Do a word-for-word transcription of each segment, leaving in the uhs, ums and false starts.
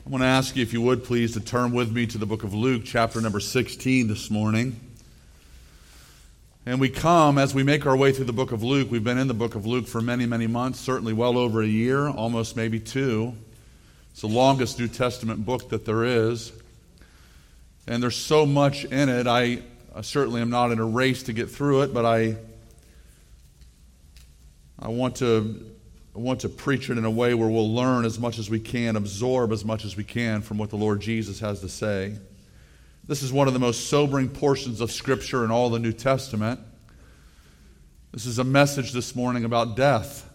I want to ask you, if you would please, to turn with me to the book of Luke, chapter number sixteen this morning. And we come, as we make our way through the book of Luke, we've been in the book of Luke for many, many months, certainly well over a year, almost maybe two. It's the longest New Testament book that there is. And there's so much in it. I, I certainly am not in a race to get through it, but I, I want to... I want to preach it in a way where we'll learn as much as we can, absorb as much as we can from what the Lord Jesus has to say. This is one of the most sobering portions of Scripture in all the New Testament. This is a message this morning about death.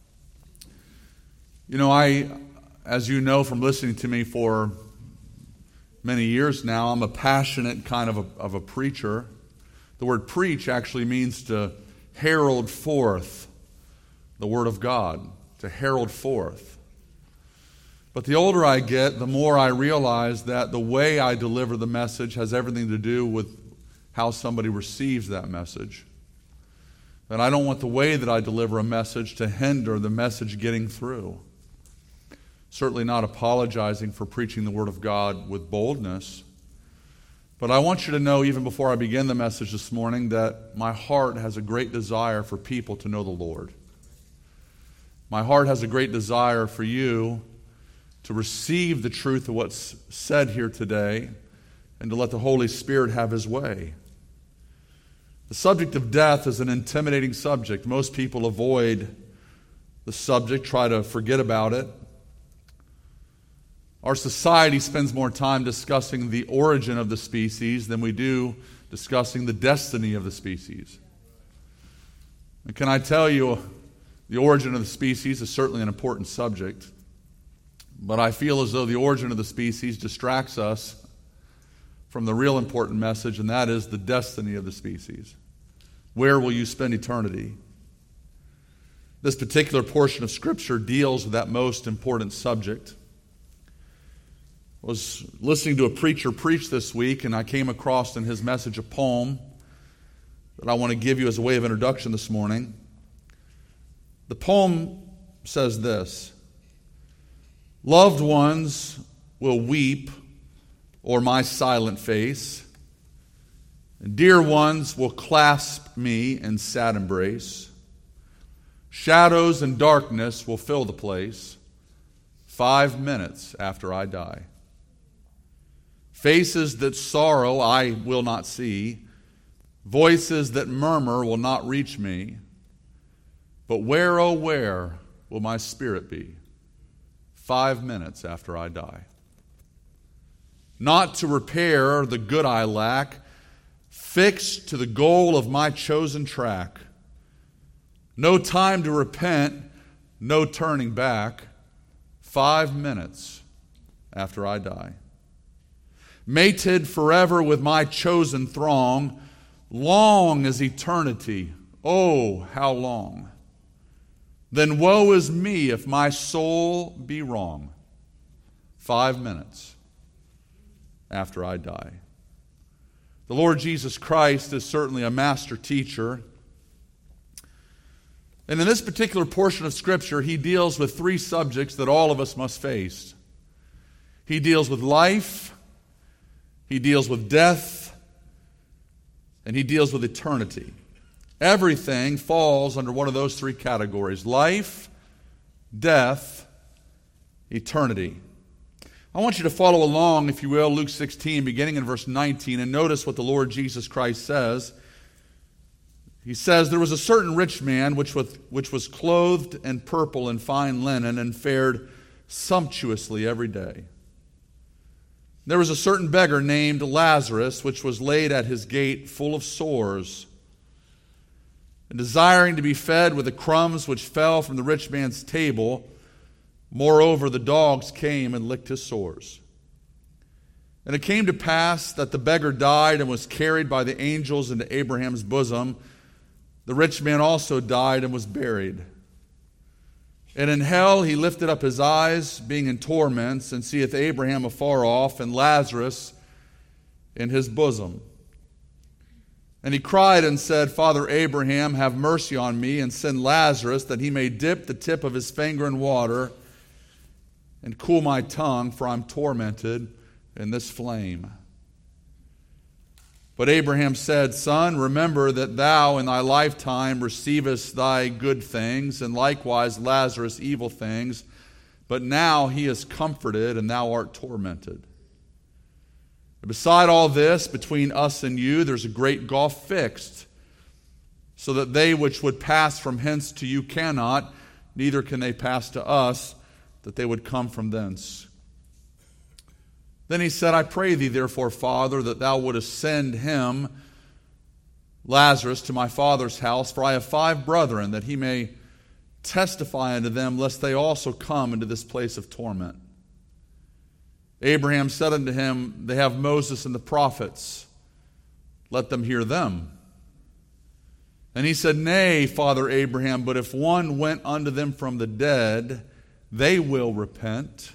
You know, I, as you know from listening to me for many years now, I'm a passionate kind of a, of a preacher. The word preach actually means to herald forth the Word of God, to herald forth. But the older I get, the more I realize that the way I deliver the message has everything to do with how somebody receives that message. And I don't want the way that I deliver a message to hinder the message getting through. Certainly not apologizing for preaching the Word of God with boldness. But I want you to know, even before I begin the message this morning, that my heart has a great desire for people to know the Lord. My heart has a great desire for you to receive the truth of what's said here today and to let the Holy Spirit have His way. The subject of death is an intimidating subject. Most people avoid the subject, try to forget about it. Our society spends more time discussing the origin of the species than we do discussing the destiny of the species. And can I tell you, the origin of the species is certainly an important subject, but I feel as though the origin of the species distracts us from the real important message, and that is the destiny of the species. Where will you spend eternity? This particular portion of Scripture deals with that most important subject. I was listening to a preacher preach this week, and I came across in his message a poem that I want to give you as a way of introduction this morning. The poem says this: loved ones will weep o'er my silent face, and dear ones will clasp me in sad embrace. Shadows and darkness will fill the place five minutes after I die. Faces that sorrow I will not see, voices that murmur will not reach me. But where, oh where, will my spirit be five minutes after I die? Not to repair the good I lack, fixed to the goal of my chosen track. No time to repent, no turning back, five minutes after I die. Mated forever with my chosen throng, long as eternity, oh, how long. Then woe is me if my soul be wrong. Five minutes after I die. The Lord Jesus Christ is certainly a master teacher. And in this particular portion of Scripture, He deals with three subjects that all of us must face. He deals with life, He deals with death, and He deals with eternity. Everything falls under one of those three categories: life, death, eternity. I want you to follow along, if you will, Luke sixteen, beginning in verse nineteen, and notice what the Lord Jesus Christ says. He says, there was a certain rich man which was, which was clothed in purple and fine linen and fared sumptuously every day. There was a certain beggar named Lazarus, which was laid at his gate full of sores, and desiring to be fed with the crumbs which fell from the rich man's table. Moreover, the dogs came and licked his sores. And it came to pass that the beggar died and was carried by the angels into Abraham's bosom. The rich man also died and was buried. And in hell he lifted up his eyes, being in torments, and seeth Abraham afar off, and Lazarus in his bosom. And he cried and said, Father Abraham, have mercy on me, and send Lazarus, that he may dip the tip of his finger in water, and cool my tongue, for I'm tormented in this flame." But Abraham said, "Son, remember that thou in thy lifetime receivest thy good things, and likewise Lazarus evil things. But now he is comforted, and thou art tormented. And beside all this, between us and you, there's a great gulf fixed, so that they which would pass from hence to you cannot, neither can they pass to us, that they would come from thence." Then he said, "I pray thee, therefore, Father, that thou wouldest send him, Lazarus, to my father's house, for I have five brethren, that he may testify unto them, lest they also come into this place of torment." Abraham said unto him, "They have Moses and the prophets. Let them hear them." And he said, "Nay, Father Abraham, but if one went unto them from the dead, they will repent."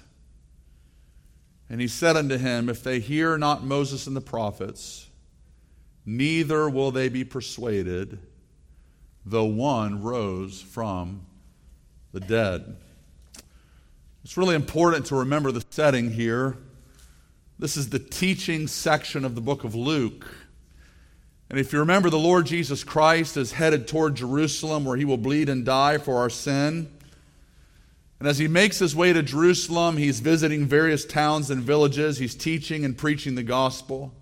And he said unto him, "If they hear not Moses and the prophets, neither will they be persuaded, though one rose from the dead." It's really important to remember the setting here. This is the teaching section of the book of Luke. And if you remember, the Lord Jesus Christ is headed toward Jerusalem, where he will bleed and die for our sin. And as he makes his way to Jerusalem, he's visiting various towns and villages. He's teaching and preaching the gospel.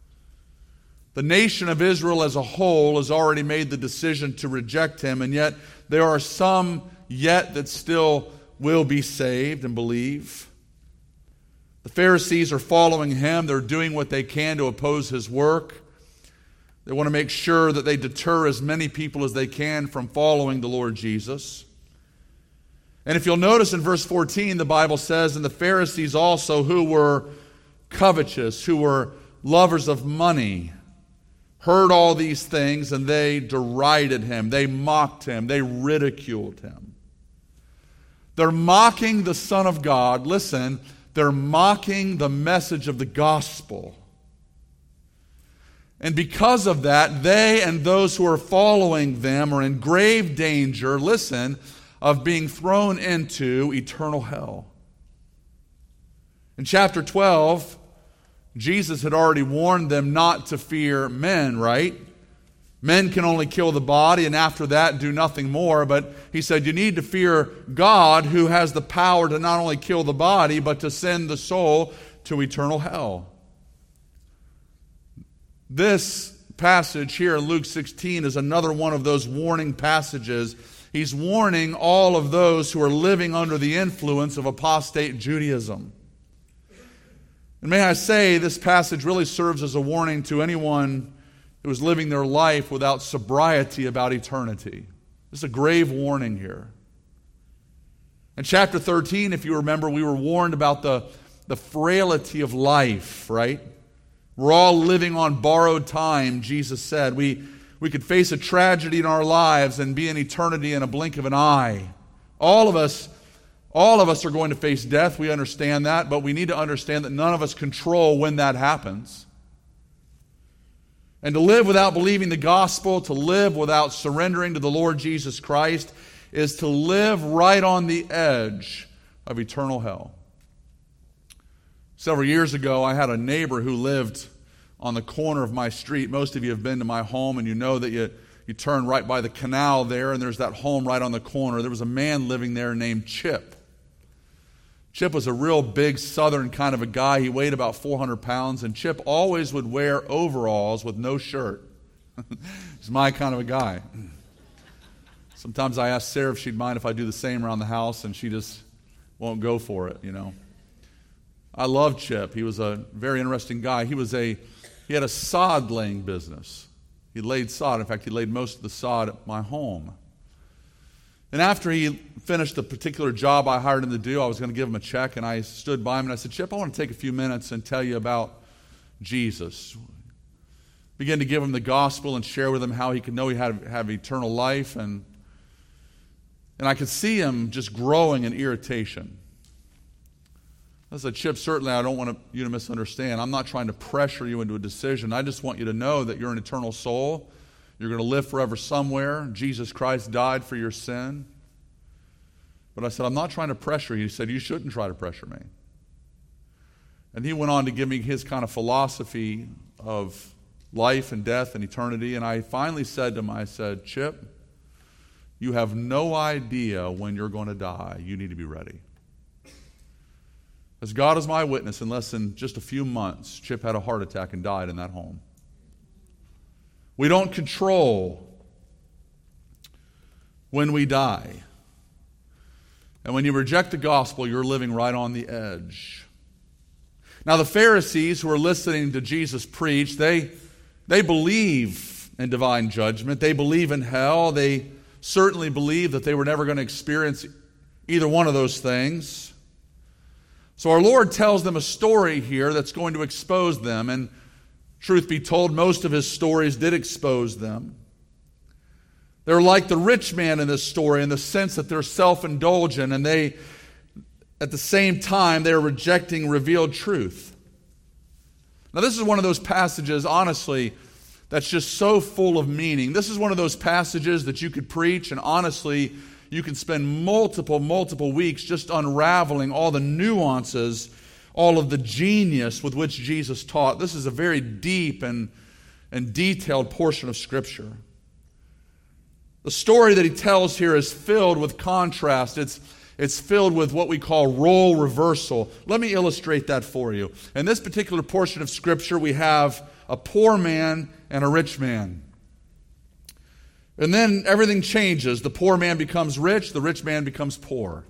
The nation of Israel as a whole has already made the decision to reject him, and yet there are some yet that still will be saved and believe. The Pharisees are following him. They're doing what they can to oppose his work. They want to make sure that they deter as many people as they can from following the Lord Jesus. And if you'll notice in verse fourteen, the Bible says, "And the Pharisees also, who were covetous, who were lovers of money, heard all these things, and they derided him." They mocked him. They ridiculed him. They're mocking the Son of God. Listen, they're mocking the message of the gospel. And because of that, they and those who are following them are in grave danger, listen, of being thrown into eternal hell. In chapter twelve, Jesus had already warned them not to fear men, right? Men can only kill the body, and after that do nothing more. But he said you need to fear God, who has the power to not only kill the body, but to send the soul to eternal hell. This passage here in Luke sixteen is another one of those warning passages. He's warning all of those who are living under the influence of apostate Judaism. And may I say, this passage really serves as a warning to anyone who is living their life without sobriety about eternity. This is a grave warning here. In chapter thirteen, if you remember, we were warned about the, the frailty of life, right? We're all living on borrowed time, Jesus said. We, we could face a tragedy in our lives and be in eternity in a blink of an eye. All of us, all of us are going to face death. We understand that, but we need to understand that none of us control when that happens. And to live without believing the gospel, to live without surrendering to the Lord Jesus Christ, is to live right on the edge of eternal hell. Several years ago, I had a neighbor who lived on the corner of my street. Most of you have been to my home, and you know that you, you turn right by the canal there, and there's that home right on the corner. There was a man living there named Chip. Chip was a real big southern kind of a guy. He weighed about four hundred pounds, and Chip always would wear overalls with no shirt. He's my kind of a guy. Sometimes I ask Sarah if she'd mind if I do the same around the house, and she just won't go for it, you know. I love Chip. He was a very interesting guy. He was a he had a sod laying business. He laid sod. In fact, he laid most of the sod at my home. And after he finished the particular job I hired him to do, I was going to give him a check, and I stood by him and I said, "Chip, I want to take a few minutes and tell you about Jesus." Began to give him the gospel and share with him how he could know he had have eternal life, and and I could see him just growing in irritation. I said, "Chip, certainly I don't want you to misunderstand. I'm not trying to pressure you into a decision. I just want you to know that you're an eternal soul. You're going to live forever somewhere. Jesus Christ died for your sin. But I said, I'm not trying to pressure you. He said, you shouldn't try to pressure me. And he went on to give me his kind of philosophy of life and death and eternity. And I finally said to him, I said, Chip, you have no idea when you're going to die. You need to be ready. As God is my witness, in less than just a few months, Chip had a heart attack and died in that home. We don't control when we die. And when you reject the gospel, you're living right on the edge. Now, the Pharisees who are listening to Jesus preach, they, they believe in divine judgment. They believe in hell. They certainly believe that they were never going to experience either one of those things. So our Lord tells them a story here that's going to expose them. And truth be told, most of his stories did expose them. They're like the rich man in this story in the sense that they're self-indulgent and they, at the same time, they're rejecting revealed truth. Now, this is one of those passages, honestly, that's just so full of meaning. This is one of those passages that you could preach, and honestly, you can spend multiple, multiple weeks just unraveling all the nuances, all of the genius with which Jesus taught. This is a very deep and, and detailed portion of Scripture. The story that he tells here is filled with contrast. It's, it's filled with what we call role reversal. Let me illustrate that for you. In this particular portion of Scripture, we have a poor man and a rich man. And then everything changes. The poor man becomes rich, the rich man becomes poor.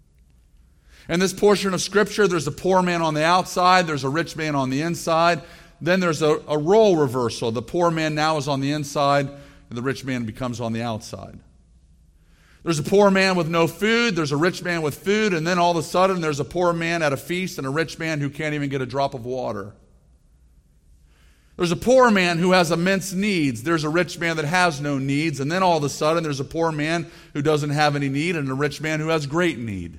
In this portion of Scripture, there's a poor man on the outside, there's a rich man on the inside. Then there's a, a role reversal. The poor man now is on the inside, and the rich man becomes on the outside. There's a poor man with no food, there's a rich man with food, and then all of a sudden there's a poor man at a feast and a rich man who can't even get a drop of water. There's a poor man who has immense needs. There's a rich man that has no needs, and then all of a sudden there's a poor man who doesn't have any need and a rich man who has great need.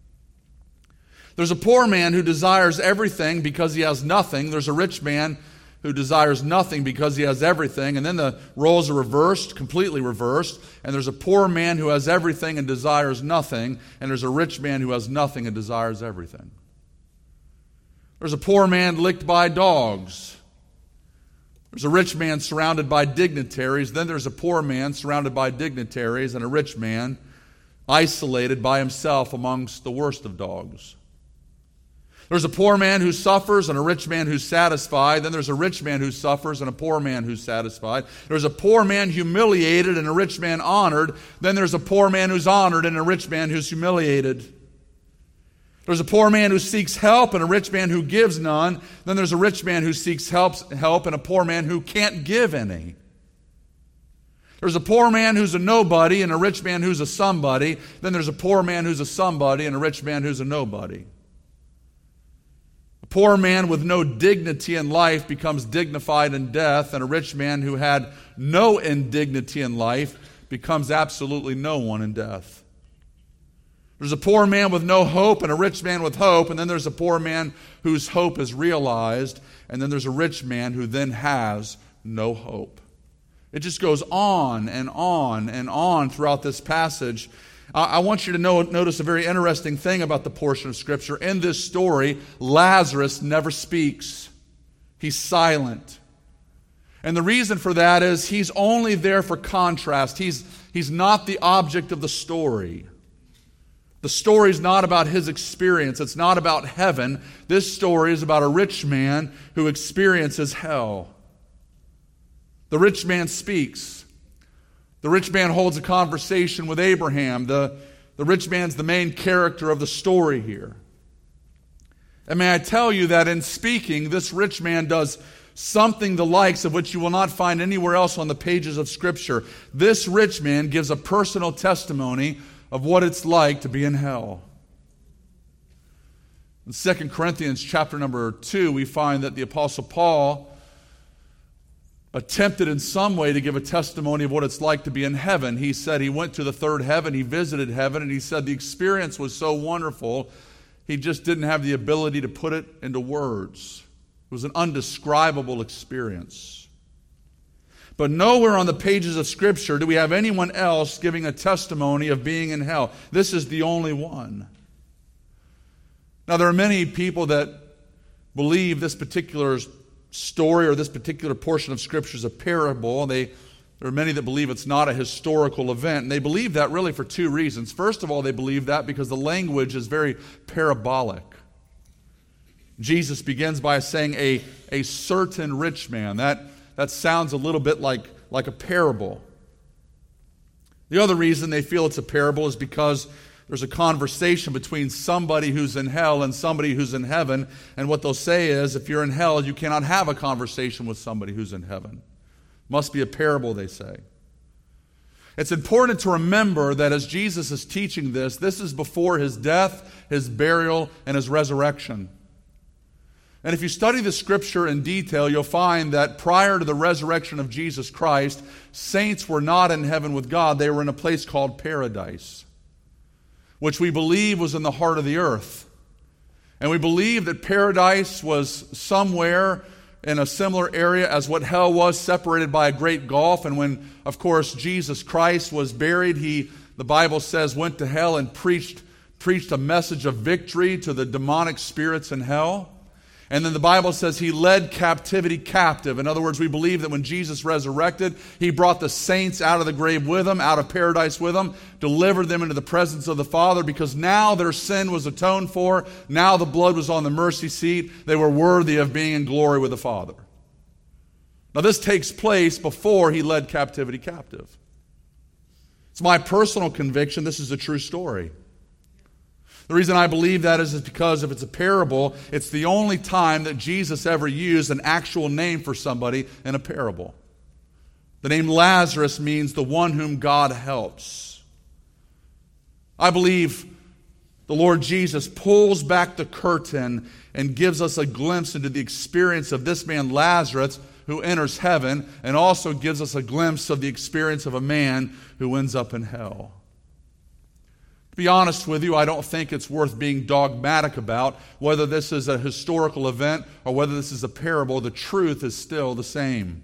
There's a poor man who desires everything because he has nothing. There's a rich man who desires nothing because he has everything. And then the roles are reversed, completely reversed. And there's a poor man who has everything and desires nothing. And there's a rich man who has nothing and desires everything. There's a poor man licked by dogs. There's a rich man surrounded by dignitaries. Then there's a poor man surrounded by dignitaries and a rich man isolated by himself amongst the worst of dogs. There's a poor man who suffers and a rich man who's satisfied. Then there's a rich man who suffers and a poor man who's satisfied. There's a poor man humiliated and a rich man honored. Then there's a poor man who's honored and a rich man who's humiliated. There's a poor man who seeks help and a rich man who gives none. Then there's a rich man who seeks help, help and a poor man who can't give any. There's a poor man who's a nobody and a rich man who's a somebody. Then there's a poor man who's a somebody and a rich man who's a nobody. A poor man with no dignity in life becomes dignified in death, and a rich man who had no indignity in life becomes absolutely no one in death. There's a poor man with no hope and a rich man with hope, and then there's a poor man whose hope is realized, and then there's a rich man who then has no hope. It just goes on and on and on throughout this passage. I want you to know, notice a very interesting thing about the portion of Scripture. In this story, Lazarus never speaks. He's silent. And the reason for that is he's only there for contrast. He's, he's not the object of the story. The story is not about his experience. It's not about heaven. This story is about a rich man who experiences hell. The rich man speaks. The rich man holds a conversation with Abraham. The, the rich man's the main character of the story here. And may I tell you that in speaking, this rich man does something the likes of which you will not find anywhere else on the pages of Scripture. This rich man gives a personal testimony of what it's like to be in hell. In Second Corinthians chapter number two, we find that the Apostle Paul attempted in some way to give a testimony of what it's like to be in heaven. He said he went to the third heaven, he visited heaven, and he said the experience was so wonderful, he just didn't have the ability to put it into words. It was an undescribable experience. But nowhere on the pages of Scripture do we have anyone else giving a testimony of being in hell. This is the only one. Now, there are many people that believe this particular story or this particular portion of Scripture is a parable. They, there are many that believe it's not a historical event. And they believe that really for two reasons. First of all, they believe that because the language is very parabolic. Jesus begins by saying a, a certain rich man. That, that sounds a little bit like, like a parable. The other reason they feel it's a parable is because there's a conversation between somebody who's in hell and somebody who's in heaven. And what they'll say is, if you're in hell, you cannot have a conversation with somebody who's in heaven. Must be a parable, they say. It's important to remember that as Jesus is teaching this, this is before his death, his burial, and his resurrection. And if you study the Scripture in detail, you'll find that prior to the resurrection of Jesus Christ, saints were not in heaven with God. They were in a place called paradise, which we believe was in the heart of the earth. And we believe that paradise was somewhere in a similar area as what hell was, separated by a great gulf. And when, of course, Jesus Christ was buried, he, the Bible says, went to hell and preached, preached a message of victory to the demonic spirits in hell. And then the Bible says he led captivity captive. In other words, we believe that when Jesus resurrected, he brought the saints out of the grave with him, out of paradise with him, delivered them into the presence of the Father, because now their sin was atoned for. Now the blood was on the mercy seat. They were worthy of being in glory with the Father. Now this takes place before he led captivity captive. It's my personal conviction this is a true story. The reason I believe that is because if it's a parable, it's the only time that Jesus ever used an actual name for somebody in a parable. The name Lazarus means the one whom God helps. I believe the Lord Jesus pulls back the curtain and gives us a glimpse into the experience of this man Lazarus who enters heaven, and also gives us a glimpse of the experience of a man who ends up in hell. To be honest with you, I don't think it's worth being dogmatic about whether this is a historical event or whether this is a parable. The truth is still the same.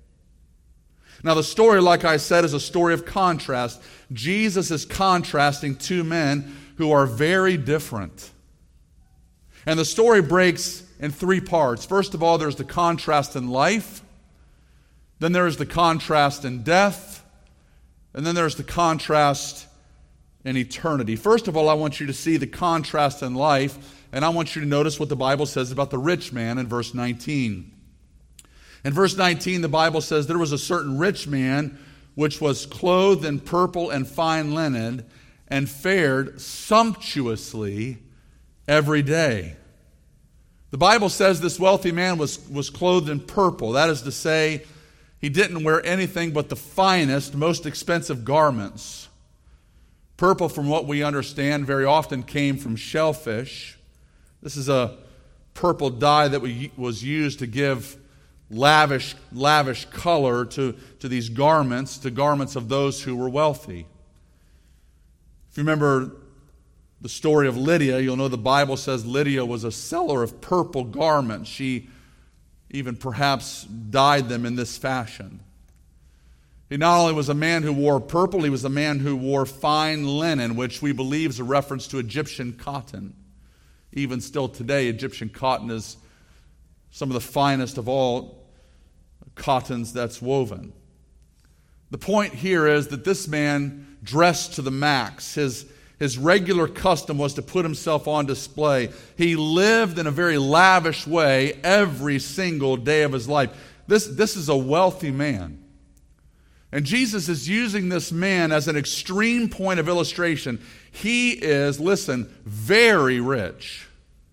Now, the story, like I said, is a story of contrast. Jesus is contrasting two men who are very different. And the story breaks in three parts. First of all, there's the contrast in life. Then there's the contrast in death. And then there's the contrast in eternity. First of all, I want you to see the contrast in life, and I want you to notice what the Bible says about the rich man in verse nineteen. In verse nineteen, the Bible says, there was a certain rich man which was clothed in purple and fine linen, and fared sumptuously every day. The Bible says this wealthy man was, was clothed in purple. That is to say, he didn't wear anything but the finest, most expensive garments. Purple, from what we understand, very often came from shellfish. This is a purple dye that was used to give lavish, lavish color to, to these garments, to garments of those who were wealthy. If you remember the story of Lydia, you'll know the Bible says Lydia was a seller of purple garments. She even perhaps dyed them in this fashion. He not only was a man who wore purple, he was a man who wore fine linen, which we believe is a reference to Egyptian cotton. Even still today, Egyptian cotton is some of the finest of all cottons that's woven. The point here is that this man dressed to the max. His, his regular custom was to put himself on display. He lived in a very lavish way every single day of his life. This, this is a wealthy man. And Jesus is using this man as an extreme point of illustration. He is, listen, very rich.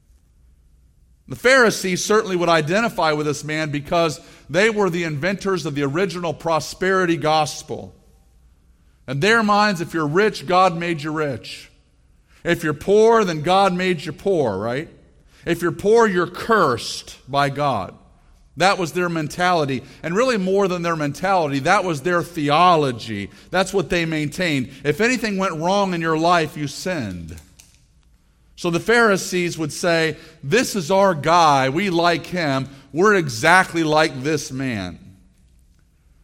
The Pharisees certainly would identify with this man because they were the inventors of the original prosperity gospel. In their minds, if you're rich, God made you rich. If you're poor, then God made you poor, right? If you're poor, you're cursed by God. That was their mentality. And really more than their mentality, that was their theology. That's what they maintained. If anything went wrong in your life, you sinned. So the Pharisees would say, this is our guy. We like him. We're exactly like this man.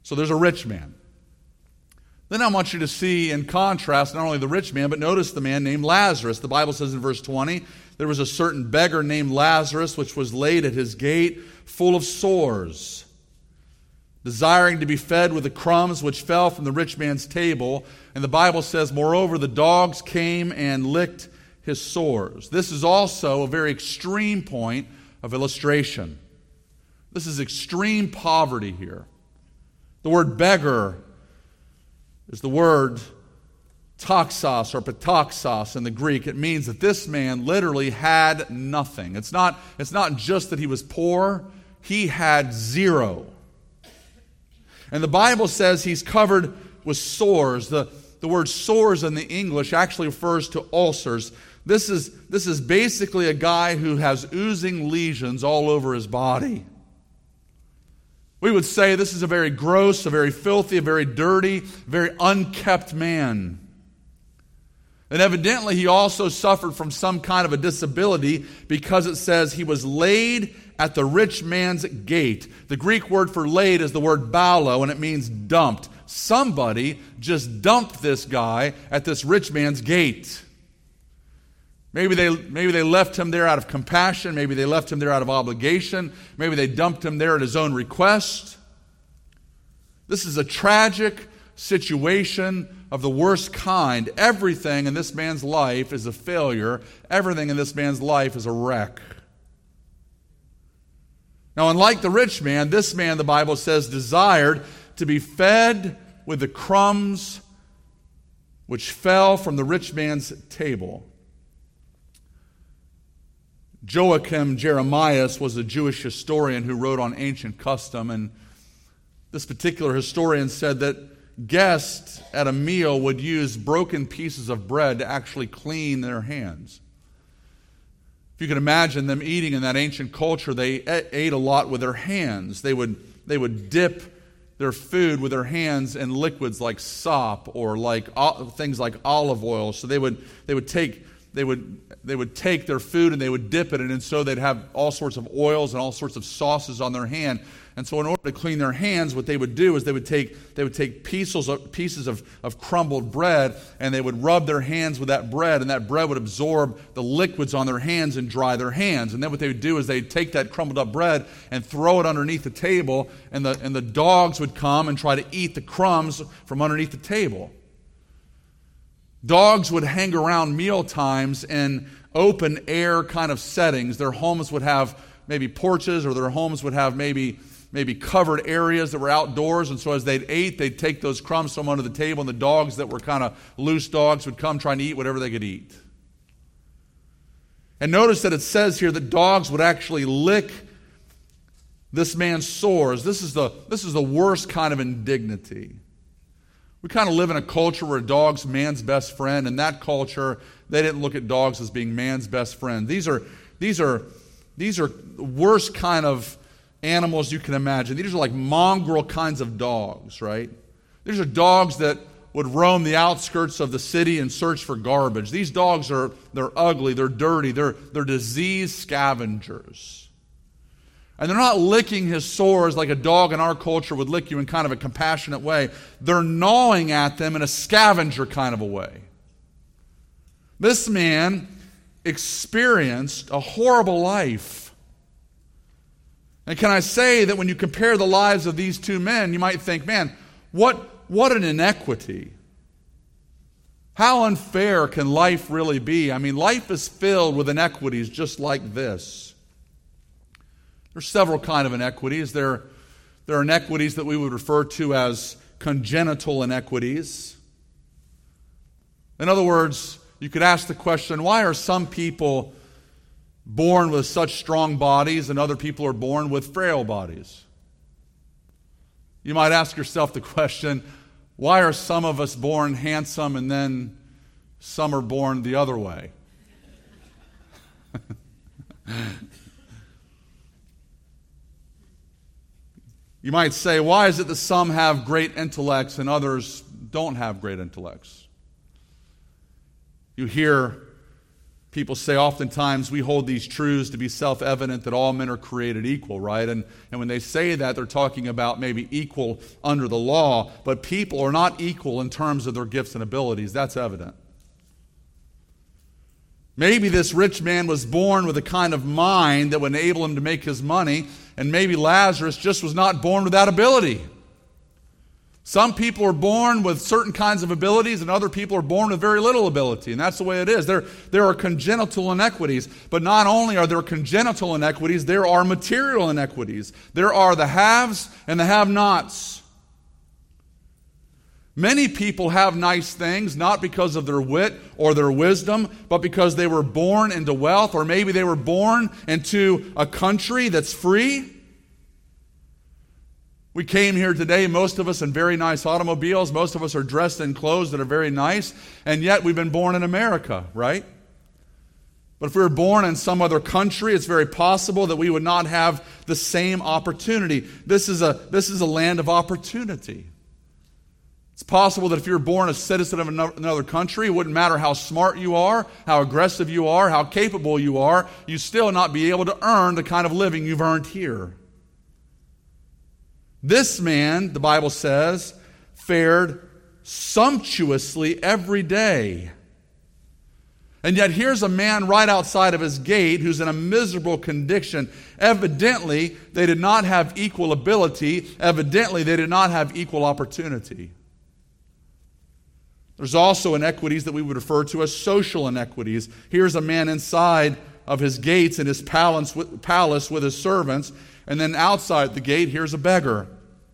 So there's a rich man. Then I want you to see in contrast not only the rich man, but notice the man named Lazarus. The Bible says in verse twenty, there was a certain beggar named Lazarus, which was laid at his gate, full of sores, desiring to be fed with the crumbs which fell from the rich man's table. And the Bible says, moreover, the dogs came and licked his sores. This is also a very extreme point of illustration. This is extreme poverty here. The word beggar is the word toxos or patoxos in the Greek. It means that this man literally had nothing. It's not, it's not just that he was poor, he had zero. And the Bible says he's covered with sores. The, the word sores in the English actually refers to ulcers. This is, this is basically a guy who has oozing lesions all over his body. We would say this is a very gross, a very filthy, a very dirty, very unkept man. And evidently he also suffered from some kind of a disability, because it says he was laid at the rich man's gate. The Greek word for laid is the word balo, and it means dumped. Somebody just dumped this guy at this rich man's gate. Maybe they, maybe they left him there out of compassion. Maybe they left him there out of obligation. Maybe they dumped him there at his own request. This is a tragic situation of the worst kind. Everything in this man's life is a failure. Everything in this man's life is a wreck. Now, unlike the rich man, this man, the Bible says, desired to be fed with the crumbs which fell from the rich man's table. Joachim Jeremias was a Jewish historian who wrote on ancient custom, and this particular historian said that guests at a meal would use broken pieces of bread to actually clean their hands. If you can imagine them eating in that ancient culture, they ate a lot with their hands. They would, they would dip their food with their hands in liquids like sop or like things like olive oil. So they would, they would take They would, they would take their food and they would dip it, and so they'd have all sorts of oils and all sorts of sauces on their hand. And so in order to clean their hands, what they would do is they would take, they would take pieces of, pieces of, of crumbled bread, and they would rub their hands with that bread, and that bread would absorb the liquids on their hands and dry their hands. And then what they would do is they'd take that crumbled up bread and throw it underneath the table, and the, and the dogs would come and try to eat the crumbs from underneath the table. Dogs would hang around meal times in open air kind of settings. Their homes would have maybe porches, or their homes would have maybe, maybe covered areas that were outdoors. And so as they'd eat, they'd take those crumbs from under the table, and the dogs that were kind of loose dogs would come trying to eat whatever they could eat. And notice that it says here that dogs would actually lick this man's sores. This is the, this is the worst kind of indignity. We kind of live in a culture where a dog's man's best friend. In that culture, they didn't look at dogs as being man's best friend. These are, these are, these are the worst kind of animals you can imagine. These are like mongrel kinds of dogs, right? These are dogs that would roam the outskirts of the city and search for garbage. These dogs are, they're ugly, they're dirty, they're, they're disease scavengers. And they're not licking his sores like a dog in our culture would lick you in kind of a compassionate way. They're gnawing at them in a scavenger kind of a way. This man experienced a horrible life. And can I say that when you compare the lives of these two men, you might think, man, what, what an inequity. How unfair can life really be? I mean, life is filled with inequities just like this. There's several kind of inequities. There, there are inequities that we would refer to as congenital inequities. In other words, you could ask the question, why are some people born with such strong bodies and other people are born with frail bodies? You might ask yourself the question, why are some of us born handsome and then some are born the other way? You might say, why is it that some have great intellects and others don't have great intellects? You hear People say oftentimes we hold these truths to be self-evident that all men are created equal, right? And, and when they say that, they're talking about maybe equal under the law, but people are not equal in terms of their gifts and abilities. That's evident. Maybe this rich man was born with a kind of mind that would enable him to make his money, and maybe Lazarus just was not born with that ability. Some people are born with certain kinds of abilities, and other people are born with very little ability, and that's the way it is. There, there are congenital inequities, but not only are there congenital inequities, there are material inequities. There are the haves and the have-nots. Many people have nice things, not because of their wit or their wisdom, but because they were born into wealth, or maybe they were born into a country that's free. We came here today, most of us in very nice automobiles. Most of us are dressed in clothes that are very nice. And yet we've been born in America, right? But if we were born in some other country, it's very possible that we would not have the same opportunity. This is a, this is a land of opportunity. It's possible that if you're born a citizen of another country, it wouldn't matter how smart you are, how aggressive you are, how capable you are, you still not be able to earn the kind of living you've earned here. This man, the Bible says, fared sumptuously every day. And yet here's a man right outside of his gate who's in a miserable condition. Evidently, they did not have equal ability. Evidently, they did not have equal opportunity. There's also inequities that we would refer to as social inequities. Here's a man inside of his gates in his palace with his servants, and then outside the gate, here's a beggar.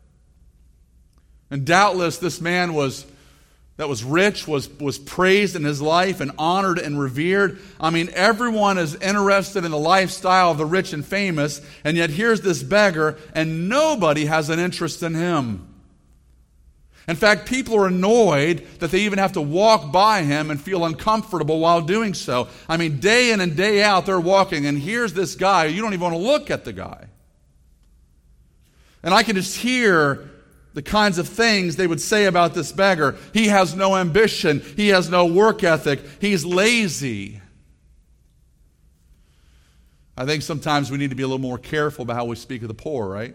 And doubtless this man was that was rich, was, was praised in his life and honored and revered. I mean, everyone is interested in the lifestyle of the rich and famous, and yet here's this beggar, and nobody has an interest in him. In fact, people are annoyed that they even have to walk by him and feel uncomfortable while doing so. I mean, day in and day out, they're walking, and here's this guy. You don't even want to look at the guy. And I can just hear the kinds of things they would say about this beggar. He has no ambition. He has no work ethic. He's lazy. I think sometimes we need to be a little more careful about how we speak of the poor, right?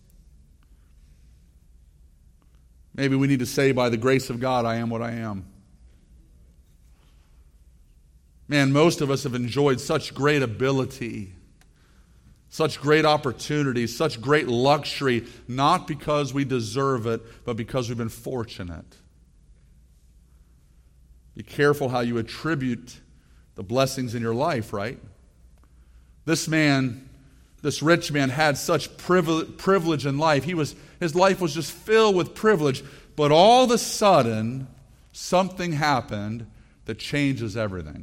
Maybe we need to say, by the grace of God, I am what I am. Man, most of us have enjoyed such great ability, such great opportunity, such great luxury, not because we deserve it, but because we've been fortunate. Be careful how you attribute the blessings in your life, right? This man, this rich man had such privilege in life. He was, his life was just filled with privilege. But all of a sudden, something happened that changes everything.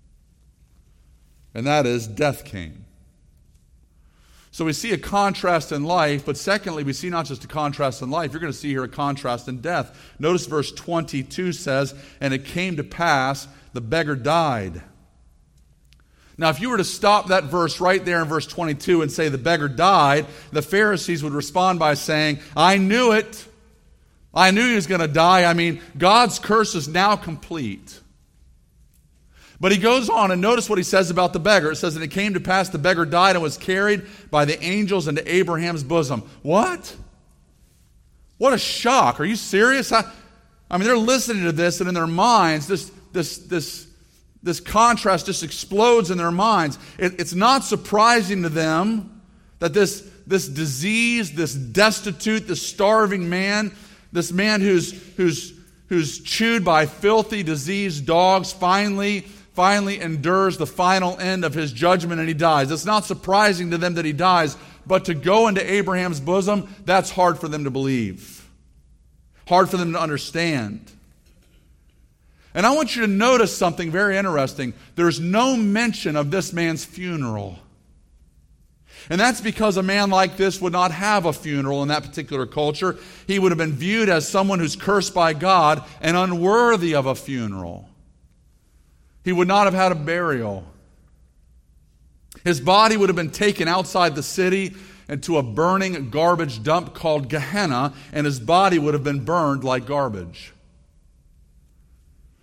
And that is, death came. So we see a contrast in life, but secondly, we see not just a contrast in life, you're going to see here a contrast in death. Notice verse twenty-two says, and it came to pass, the beggar died. Now, if you were to stop that verse right there in verse twenty-two and say the beggar died, the Pharisees would respond by saying, I knew it. I knew he was going to die. I mean, God's curse is now complete. But he goes on, and notice what he says about the beggar. It says, and it came to pass the beggar died and was carried by the angels into Abraham's bosom. What? What a shock. Are you serious? I, I mean, they're listening to this, and in their minds, this, this, this, this contrast just explodes in their minds. It, it's not surprising to them that this, this disease, this destitute, this starving man, this man who's, who's, who's chewed by filthy, diseased dogs, finally finally endures the final end of his judgment and he dies. It's not surprising to them that he dies, but to go into Abraham's bosom, that's hard for them to believe. Hard for them to understand. And I want you to notice something very interesting. There's no mention of this man's funeral. And that's because a man like this would not have a funeral in that particular culture. He would have been viewed as someone who's cursed by God and unworthy of a funeral. He would not have had a burial. His body would have been taken outside the city into a burning garbage dump called Gehenna, and his body would have been burned like garbage.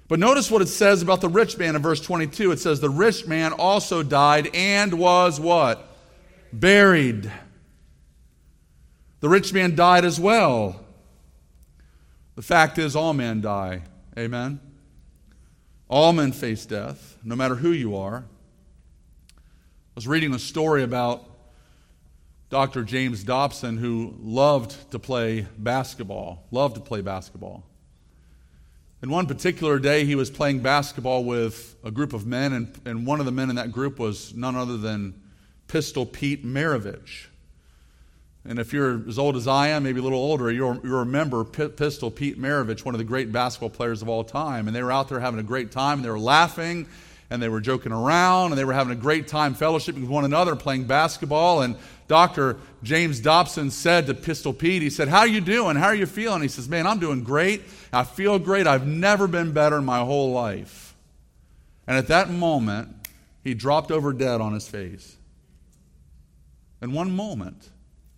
But notice what it says about the rich man in verse twenty-two. It says, the rich man also died and was what? Buried. The rich man died as well. The fact is, all men die. Amen? All men face death, no matter who you are. I was reading a story about Doctor James Dobson, who loved to play basketball, loved to play basketball. And one particular day, he was playing basketball with a group of men, and, and one of the men in that group was none other than Pistol Pete Maravich. And if you're as old as I am, maybe a little older, you'll, you'll remember P- Pistol Pete Maravich, one of the great basketball players of all time. And they were out there having a great time, and they were laughing, and they were joking around, and they were having a great time fellowshipping with one another, playing basketball. And Doctor James Dobson said to Pistol Pete, he said, how are you doing? How are you feeling? He says, man, I'm doing great. I feel great. I've never been better in my whole life. And at that moment, he dropped over dead on his face. In one moment.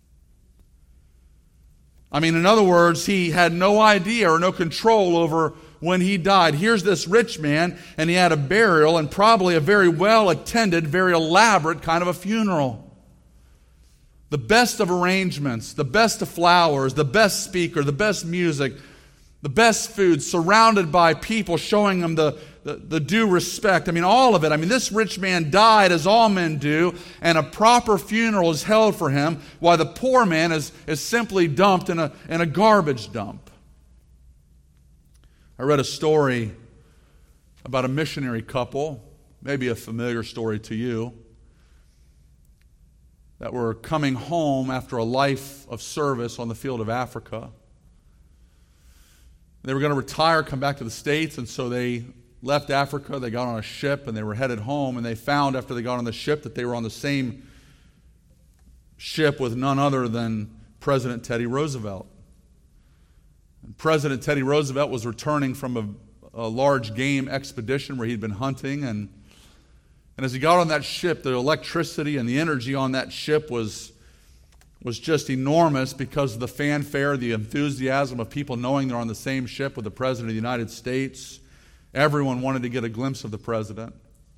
I mean, in other words, he had no idea or no control over when he died. Here's this rich man, and he had a burial and probably a very well-attended, very elaborate kind of a funeral. The best of arrangements, the best of flowers, the best speaker, the best music, the best food, surrounded by people showing him the, the, the due respect. I mean, all of it. I mean, this rich man died as all men do, and a proper funeral is held for him, while the poor man is, is simply dumped in a, in a garbage dump. I read a story about a missionary couple, maybe a familiar story to you, that were coming home after a life of service on the field of Africa. They were going to retire, come back to the States, and so they left Africa. They got on a ship, and they were headed home, and they found after they got on the ship that they were on the same ship with none other than President Teddy Roosevelt. And President Teddy Roosevelt was returning from a, a large game expedition where he'd been hunting, and, and as he got on that ship, the electricity and the energy on that ship was was just enormous because of the fanfare, the enthusiasm of people knowing they're on the same ship with the President of the United States. Everyone wanted to get a glimpse of the President.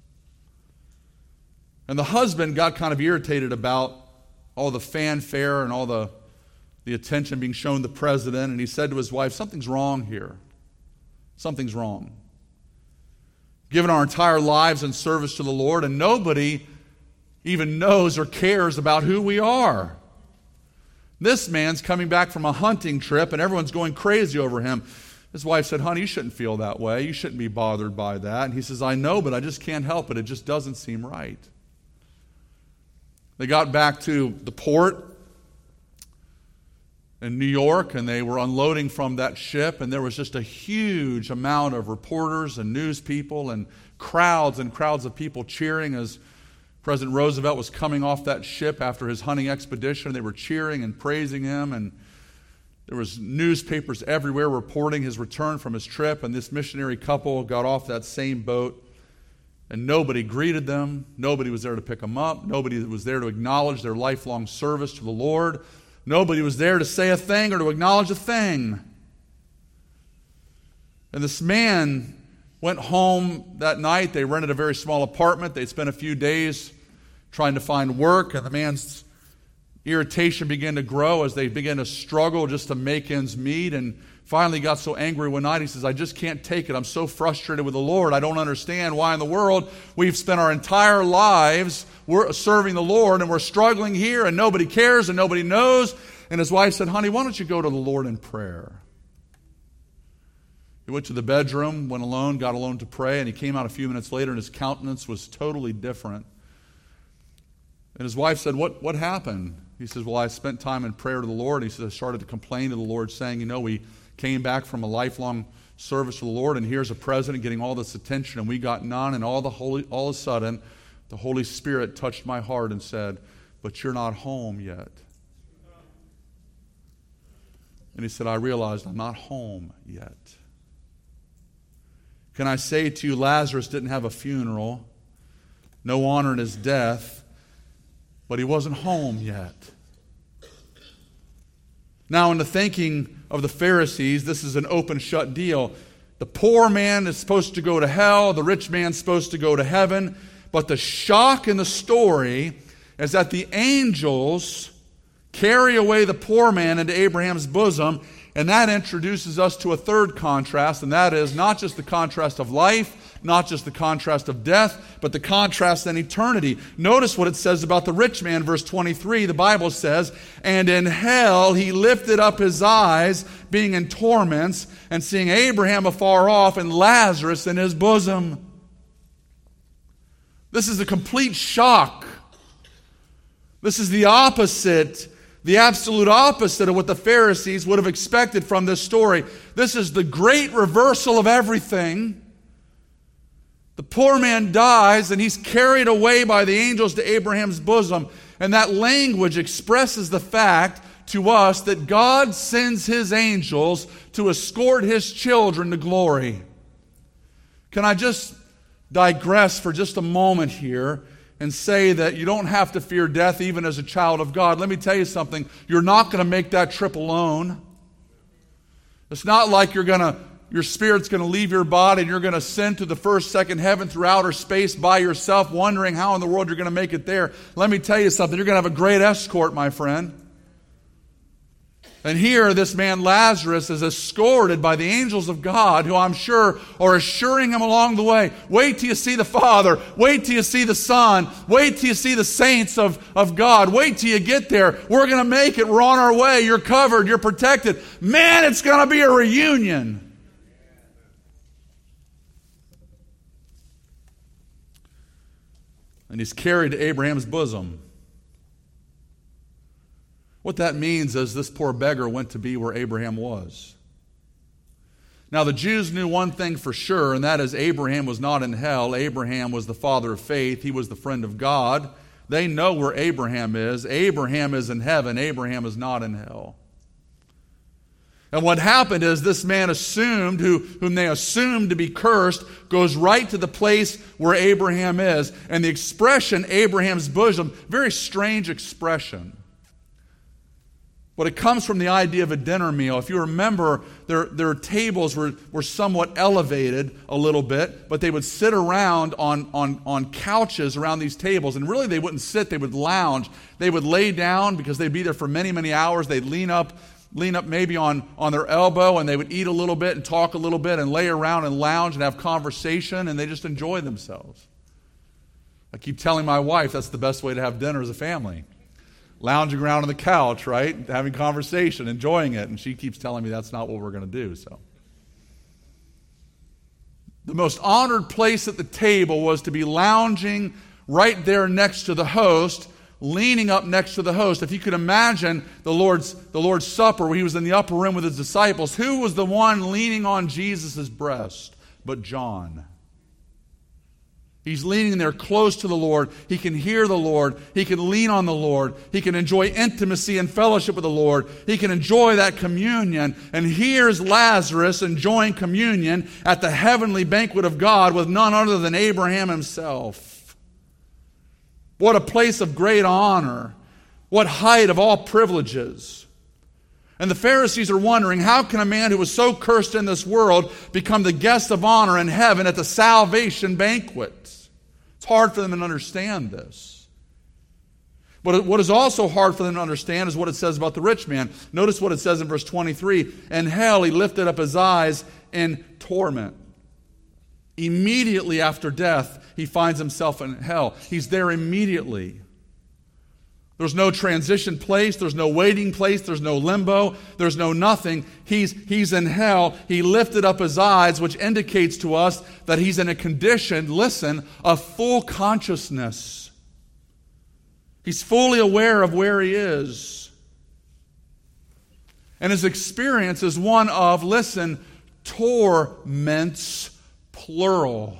And the husband got kind of irritated about all the fanfare and all the, the attention being shown the President, and he said to his wife, something's wrong here. Something's wrong. Given our entire lives in service to the Lord, and nobody even knows or cares about who we are. This man's coming back from a hunting trip, and everyone's going crazy over him. His wife said, honey, you shouldn't feel that way. You shouldn't be bothered by that. And he says, I know, but I just can't help it. It just doesn't seem right. They got back to the port in New York, and they were unloading from that ship, and there was just a huge amount of reporters and news people and crowds and crowds of people cheering as President Roosevelt was coming off that ship after his hunting expedition. They were cheering and praising him, and there was newspapers everywhere reporting his return from his trip, and this missionary couple got off that same boat, and nobody greeted them. Nobody was there to pick them up. Nobody was there to acknowledge their lifelong service to the Lord. Nobody was there to say a thing or to acknowledge a thing. And this man went home that night. They rented a very small apartment. They'd spent a few days trying to find work, and the man's irritation began to grow as they began to struggle just to make ends meet, and finally got so angry one night, he says, I just can't take it. I'm so frustrated with the Lord. I don't understand why in the world we've spent our entire lives serving the Lord, and we're struggling here, and nobody cares, and nobody knows. And his wife said, honey, why don't you go to the Lord in prayer? He went to the bedroom, went alone, got alone to pray, and he came out a few minutes later, and his countenance was totally different. And his wife said, what, what happened? He says, well, I spent time in prayer to the Lord. He says, I started to complain to the Lord, saying, you know, we came back from a lifelong service to the Lord, and here's a president getting all this attention, and we got none, and all, the holy, all of a sudden, the Holy Spirit touched my heart and said, but you're not home yet. And he said, I realized I'm not home yet. Can I say to you, Lazarus didn't have a funeral, no honor in his death, but he wasn't home yet. Now, in the thinking of the Pharisees, this is an open shut deal. The poor man is supposed to go to hell. The rich man's supposed to go to heaven. But the shock in the story is that the angels carry away the poor man into Abraham's bosom, and that introduces us to a third contrast, and that is not just the contrast of life, not just the contrast of death, but the contrast in eternity. Notice what it says about the rich man, verse twenty-three. The Bible says, "And in hell he lifted up his eyes, being in torments, and seeing Abraham afar off and Lazarus in his bosom." This is a complete shock. This is the opposite, the absolute opposite of what the Pharisees would have expected from this story. This is the great reversal of everything. The poor man dies and he's carried away by the angels to Abraham's bosom. And that language expresses the fact to us that God sends his angels to escort his children to glory. Can I just digress for just a moment here and say that you don't have to fear death even as a child of God? Let me tell you something. You're not going to make that trip alone. It's not like you're going to Your spirit's going to leave your body and you're going to ascend to the first, second heaven through outer space by yourself, wondering how in the world you're going to make it there. Let me tell you something. You're going to have a great escort, my friend. And here, this man Lazarus is escorted by the angels of God, who I'm sure are assuring him along the way, wait till you see the Father. Wait till you see the Son. Wait till you see the saints of, of God. Wait till you get there. We're going to make it. We're on our way. You're covered. You're protected. Man, it's going to be a reunion. And he's carried to Abraham's bosom. What that means is this poor beggar went to be where Abraham was. Now the Jews knew one thing for sure, and that is Abraham was not in hell. Abraham was the father of faith. He was the friend of God. They know where Abraham is. Abraham is in heaven. Abraham is not in hell. And what happened is this man assumed, who, whom they assumed to be cursed, goes right to the place where Abraham is. And the expression, Abraham's bosom, very strange expression. But it comes from the idea of a dinner meal. If you remember, their, their tables were, were somewhat elevated a little bit, but they would sit around on, on, on couches around these tables. And really they wouldn't sit, they would lounge. They would lay down because they'd be there for many, many hours. They'd lean up lean up maybe on, on their elbow, and they would eat a little bit and talk a little bit and lay around and lounge and have conversation, and they just enjoy themselves. I keep telling my wife that's the best way to have dinner as a family. Lounging around on the couch, right? Having conversation, enjoying it. And she keeps telling me that's not what we're going to do. So, the most honored place at the table was to be lounging right there next to the host, leaning up next to the host. If you could imagine the Lord's, the Lord's Supper where he was in the upper room with his disciples, who was the one leaning on Jesus' breast but John? He's leaning there close to the Lord. He can hear the Lord. He can lean on the Lord. He can enjoy intimacy and fellowship with the Lord. He can enjoy that communion. And here's Lazarus enjoying communion at the heavenly banquet of God with none other than Abraham himself. What a place of great honor. What height of all privileges. And the Pharisees are wondering, how can a man who was so cursed in this world become the guest of honor in heaven at the salvation banquet? It's hard for them to understand this. But what is also hard for them to understand is what it says about the rich man. Notice what it says in verse twenty-three. In hell he lifted up his eyes in torment. Immediately after death, he finds himself in hell. He's there immediately. There's no transition place. There's no waiting place. There's no limbo. There's no nothing. He's, he's in hell. He lifted up his eyes, which indicates to us that he's in a condition, listen, of full consciousness. He's fully aware of where he is. And his experience is one of, listen, torments, plural.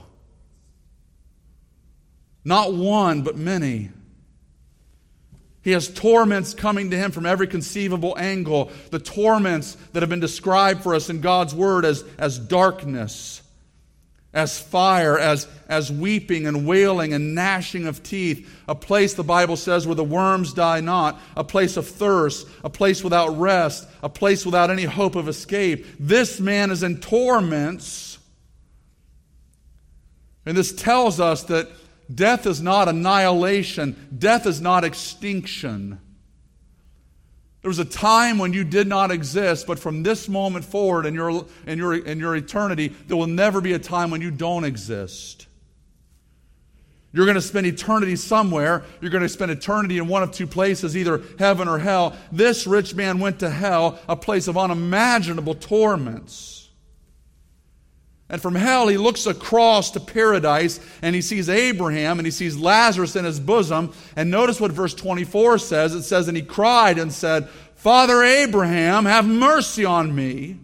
Not one, but many. He has torments coming to him from every conceivable angle. The torments that have been described for us in God's Word as, as darkness, as fire, as, as weeping and wailing and gnashing of teeth, a place, the Bible says, where the worms die not, a place of thirst, a place without rest, a place without any hope of escape. This man is in torments. And this tells us that death is not annihilation. Death is not extinction. There was a time when you did not exist, but from this moment forward in your, in your, in your eternity, there will never be a time when you don't exist. You're going to spend eternity somewhere. You're going to spend eternity in one of two places, either heaven or hell. This rich man went to hell, a place of unimaginable torments. And from hell, he looks across to paradise, and he sees Abraham, and he sees Lazarus in his bosom. And notice what verse twenty-four says. It says, and he cried and said, Father Abraham, have mercy on me.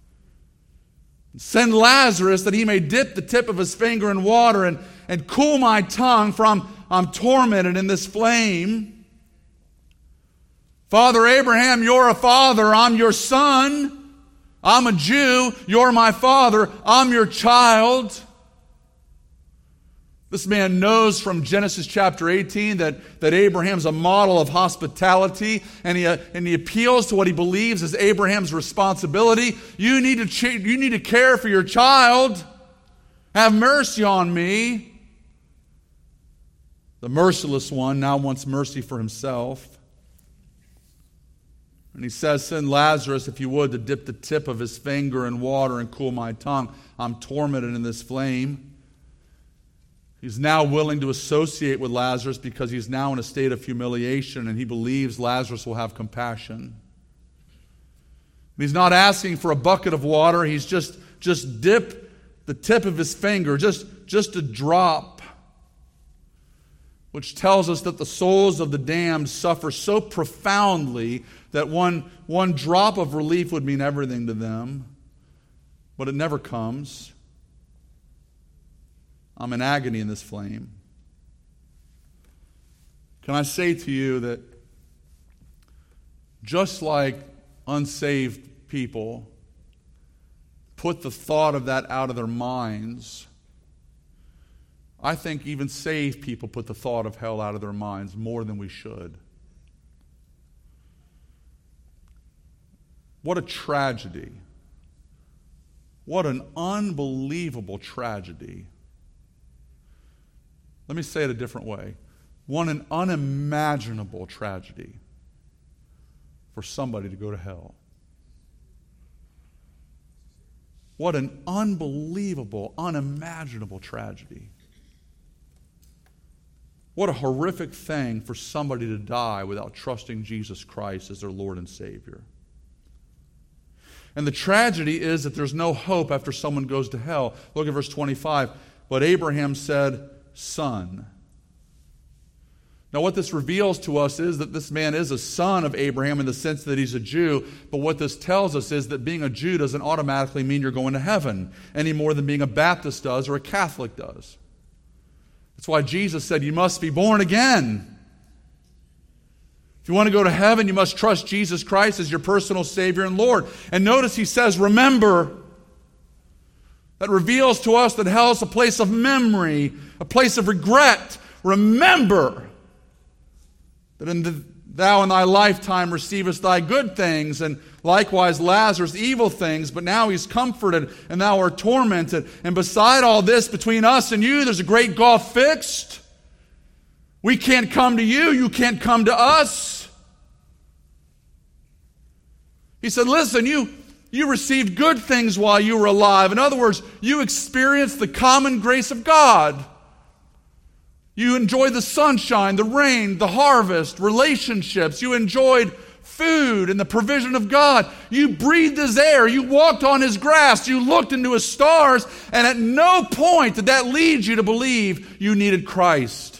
Send Lazarus that he may dip the tip of his finger in water and, and cool my tongue, for I'm, I'm tormented in this flame. Father Abraham, you're a father, I'm your son. I'm a Jew, you're my father, I'm your child. This man knows from Genesis chapter eighteen that, that Abraham's a model of hospitality, and he, uh, and he appeals to what he believes is Abraham's responsibility. You need to ch- you need to care for your child. Have mercy on me. The merciless one now wants mercy for himself. And he says, send Lazarus, if you would, to dip the tip of his finger in water and cool my tongue. I'm tormented in this flame. He's now willing to associate with Lazarus because he's now in a state of humiliation, and he believes Lazarus will have compassion. He's not asking for a bucket of water. He's just, just dip the tip of his finger, just, just a drop, which tells us that the souls of the damned suffer so profoundly that one, one drop of relief would mean everything to them, but it never comes. I'm in agony in this flame. Can I say to you that just like unsaved people put the thought of that out of their minds, I think even saved people put the thought of hell out of their minds more than we should. What a tragedy. What an unbelievable tragedy. Let me say it a different way. What an unimaginable tragedy for somebody to go to hell. What an unbelievable, unimaginable tragedy. What a horrific thing for somebody to die without trusting Jesus Christ as their Lord and Savior. And the tragedy is that there's no hope after someone goes to hell. Look at verse twenty-five. But Abraham said, Son. Now what this reveals to us is that this man is a son of Abraham in the sense that he's a Jew. But what this tells us is that being a Jew doesn't automatically mean you're going to heaven any more than being a Baptist does or a Catholic does. That's why Jesus said you must be born again. If you want to go to heaven, you must trust Jesus Christ as your personal Savior and Lord. And notice he says, remember. That reveals to us that hell is a place of memory, a place of regret. Remember that in the, thou in thy lifetime receivest thy good things, and likewise Lazarus evil things, but now he's comforted, and thou art tormented. And beside all this, between us and you, there's a great gulf fixed. We can't come to you, you can't come to us. He said, listen, you, you received good things while you were alive. In other words, you experienced the common grace of God. You enjoyed the sunshine, the rain, the harvest, relationships. You enjoyed food and the provision of God. You breathed His air. You walked on His grass. You looked into His stars. And at no point did that lead you to believe you needed Christ.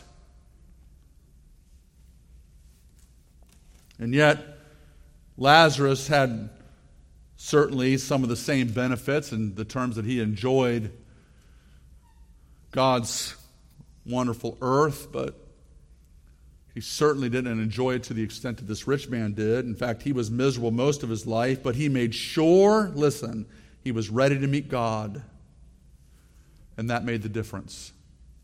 And yet, Lazarus had certainly some of the same benefits in the terms that he enjoyed God's wonderful earth, but he certainly didn't enjoy it to the extent that this rich man did. In fact, he was miserable most of his life, but he made sure, listen, he was ready to meet God. And that made the difference.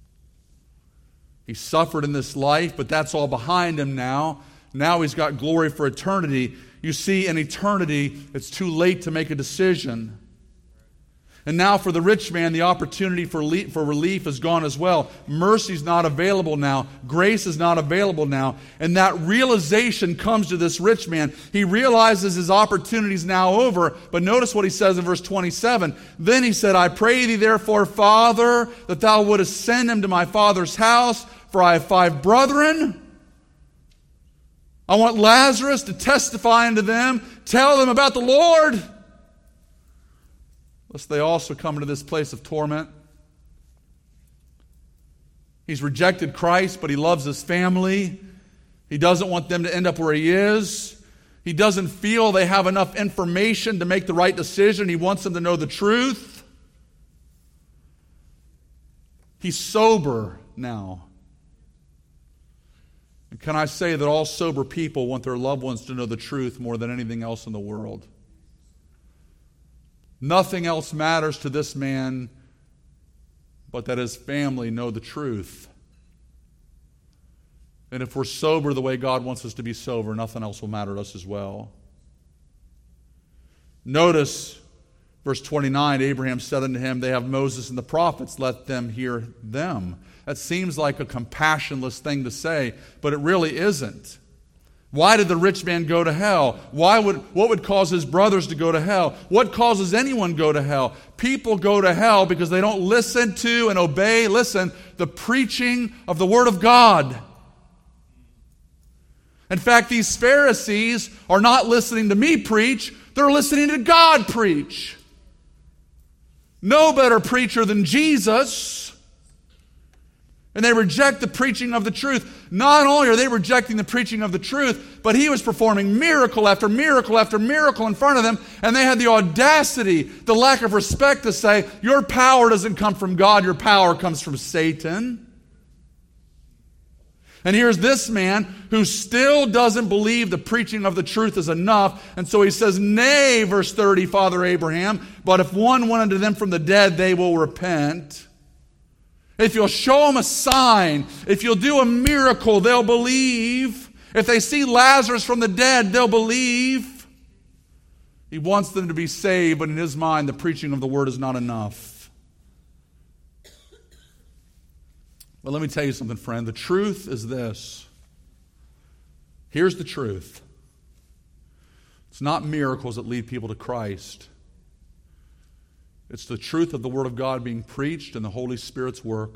He suffered in this life, but that's all behind him now. Now he's got glory for eternity. You see, in eternity, it's too late to make a decision. And now for the rich man, the opportunity for relief, for relief is gone as well. Mercy is not available now. Grace is not available now. And that realization comes to this rich man. He realizes his opportunity is now over. But notice what he says in verse twenty-seven. Then he said, I pray thee therefore, Father, that thou wouldest send him to my father's house, for I have five brethren. I want Lazarus to testify unto them, tell them about the Lord, lest they also come into this place of torment. He's rejected Christ, but he loves his family. He doesn't want them to end up where he is. He doesn't feel they have enough information to make the right decision. He wants them to know the truth. He's sober now. And can I say that all sober people want their loved ones to know the truth more than anything else in the world? Nothing else matters to this man but that his family know the truth. And if we're sober the way God wants us to be sober, nothing else will matter to us as well. Notice verse twenty-nine, Abraham said unto him, they have Moses and the prophets, let them hear them. That seems like a compassionless thing to say, but it really isn't. Why did the rich man go to hell? Why would, what would cause his brothers to go to hell? What causes anyone go to hell? People go to hell because they don't listen to and obey, listen, the preaching of the Word of God. In fact, these Pharisees are not listening to me preach, they're listening to God preach. No better preacher than Jesus. And they reject the preaching of the truth. Not only are they rejecting the preaching of the truth, but he was performing miracle after miracle after miracle in front of them, and they had the audacity, the lack of respect to say, your power doesn't come from God, your power comes from Satan. And here's this man who still doesn't believe the preaching of the truth is enough. And so he says, nay, verse thirty, Father Abraham, but if one went unto them from the dead, they will repent. If you'll show them a sign, if you'll do a miracle, they'll believe. If they see Lazarus from the dead, they'll believe. He wants them to be saved, but in his mind, the preaching of the word is not enough. But let me tell you something, friend. The truth is this. Here's the truth. It's not miracles that lead people to Christ. It's the truth of the Word of God being preached and the Holy Spirit's work.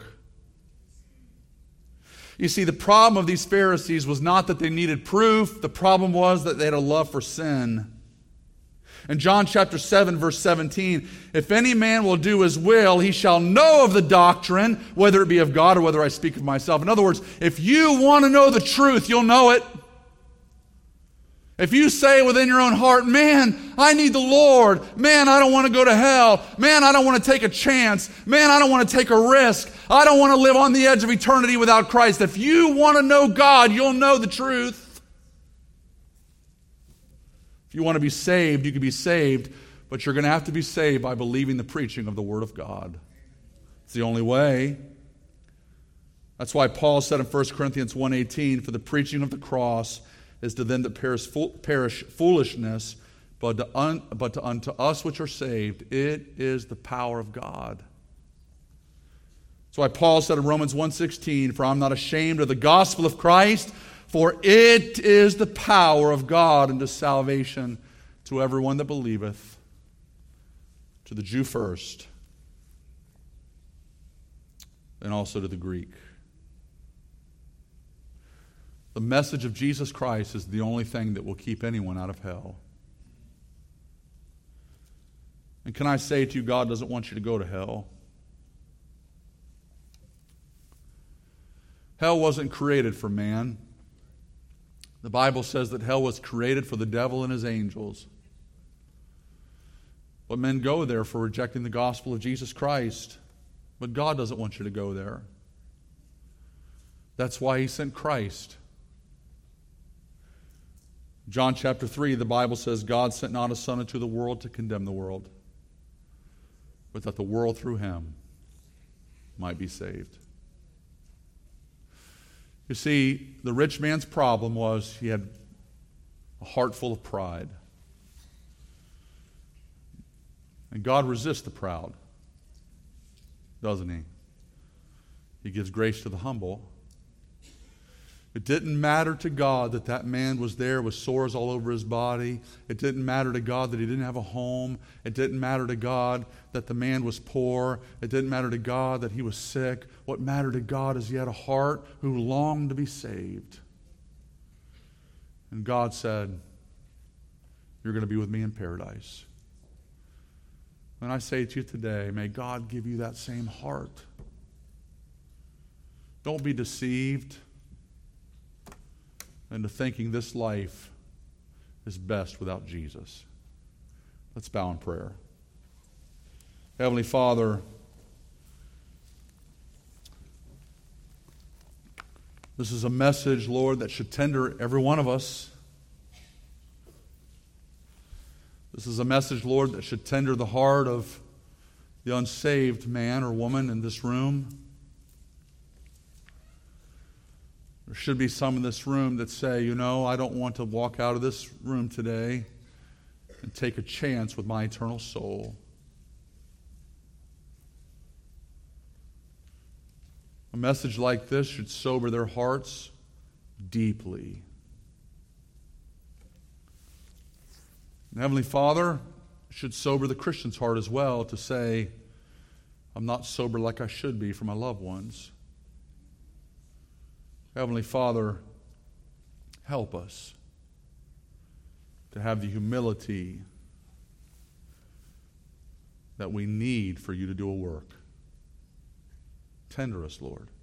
You see, the problem of these Pharisees was not that they needed proof. The problem was that they had a love for sin. In John chapter seven, verse seventeen, if any man will do his will, he shall know of the doctrine, whether it be of God or whether I speak of myself. In other words, if you want to know the truth, you'll know it. If you say within your own heart, man, I need the Lord. Man, I don't want to go to hell. Man, I don't want to take a chance. Man, I don't want to take a risk. I don't want to live on the edge of eternity without Christ. If you want to know God, you'll know the truth. If you want to be saved, you can be saved, but you're going to have to be saved by believing the preaching of the Word of God. It's the only way. That's why Paul said in First Corinthians one eighteen, for the preaching of the cross is to them that perish, perish foolishness, but, to un, but to unto us which are saved, it is the power of God. That's why Paul said in Romans one sixteen, for I'm not ashamed of the gospel of Christ, for it is the power of God unto salvation to everyone that believeth, to the Jew first, and also to the Greek. The message of Jesus Christ is the only thing that will keep anyone out of hell. And can I say to you, God doesn't want you to go to hell. Hell wasn't created for man. The Bible says that hell was created for the devil and his angels. But men go there for rejecting the gospel of Jesus Christ. But God doesn't want you to go there. That's why He sent Christ. John chapter three, the Bible says, God sent not His Son into the world to condemn the world, but that the world through Him might be saved. You see, the rich man's problem was he had a heart full of pride. And God resists the proud, doesn't he? He gives grace to the humble. It didn't matter to God that that man was there with sores all over his body. It didn't matter to God that he didn't have a home. It didn't matter to God that the man was poor. It didn't matter to God that he was sick. What mattered to God is he had a heart who longed to be saved. And God said, you're going to be with me in paradise. And I say to you today, may God give you that same heart. Don't be deceived into thinking this life is best without Jesus. Let's bow in prayer. Heavenly Father, this is a message, Lord, that should tender every one of us. This is a message, Lord, that should tender the heart of the unsaved man or woman in this room. There should be some in this room that say, you know, I don't want to walk out of this room today and take a chance with my eternal soul. A message like this should sober their hearts deeply. And Heavenly Father, it should sober the Christian's heart as well to say, I'm not sober like I should be for my loved ones. Heavenly Father, help us to have the humility that we need for you to do a work. Tender us, Lord.